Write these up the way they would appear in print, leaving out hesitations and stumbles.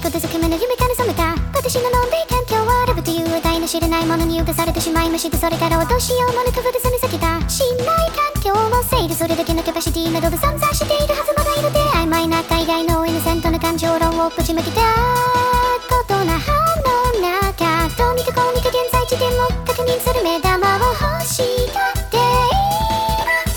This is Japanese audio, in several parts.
ことづくめの夢から覚めた私ののんびり環境はラブという話題の知らないものに侵されてしまいまして、それからはどうしようもなくふるさに避けた信頼環境を整理、それだけのキャパシティなどで散々しているはずもないので、曖昧な海外のイノセントな感情論をぶちまけたことな歯の中、どう見かこう見か現在地点を確認する目玉を欲しがっています。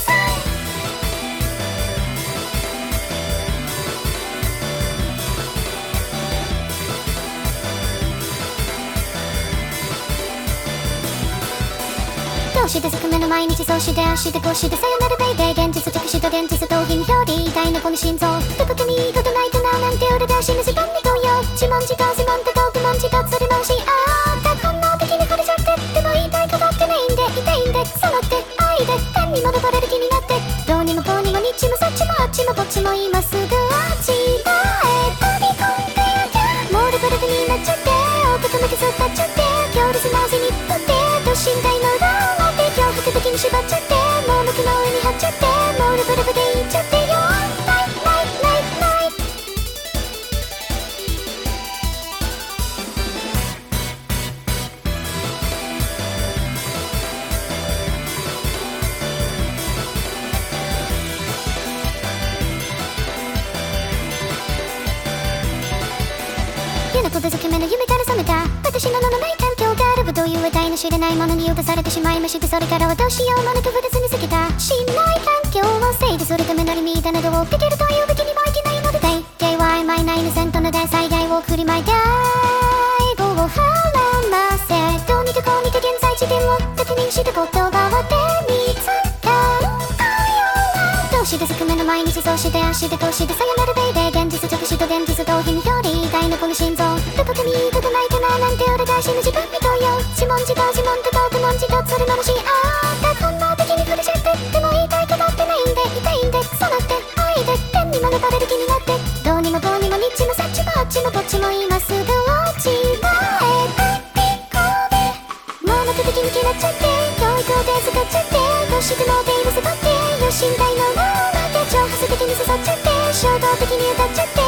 どうしてずくめの毎日そうして足でこうしてさよならベイベー、現実直視と現実逃避に表裏一体のこの心臓、どこかにいいことないかななんて俺出しの時間に同様、自問自答自問とトーク問自答するもしあった本能的に惚れちゃって、でも言いたいことってないんで痛いんでそのって愛で天に戻れる気になって、どうにもこうにもにっちもさっちもあっちもこっちも今すぐあちらへ飛び込んでやきゃ、モールブルブになっちゃって大きくめくずったっちゃって、強烈な味にとってと身体の裏を持って脅迫的に縛っちゃって、盲目の上に張っちゃってモールブルブでいっちゃってよ、ナイナイナイナイ。嫌なことづくめの夢から覚めた私の名のない環境がラブという話題の知らないものに侵されてしまいまして、それからはどうしようもなく触れずに避けた信頼環境を整理するためのリミータなどを受けるというべきにもいけないので、定は曖昧なイノセントの大災害を振りまいた英語をはらませ、どうにかこうにか現在地点を確認した言葉を手につかんだような、どうしてずくめの毎日そうして足でこうしてさよならベイベー、現実直視と現実逃避に表裏一体のこの心臓、どこかにいいことないかななんて俺出しの自分に同様、自問自答自問とトーク問自答するのもしあった本能的に触れちゃって、でも言いたいことってないんで痛いんでそのって愛で天に戻れる気になって、どうにもこうにもにっちもさっちもあっちもこっちも今すぐ落ちまえたピコで盲目的に嫌っちゃって、教育を手使っちゃって、どうしても手に乗せとってよ、身体の裏を待って挑発的に刺さっちゃって衝動的に歌っちゃって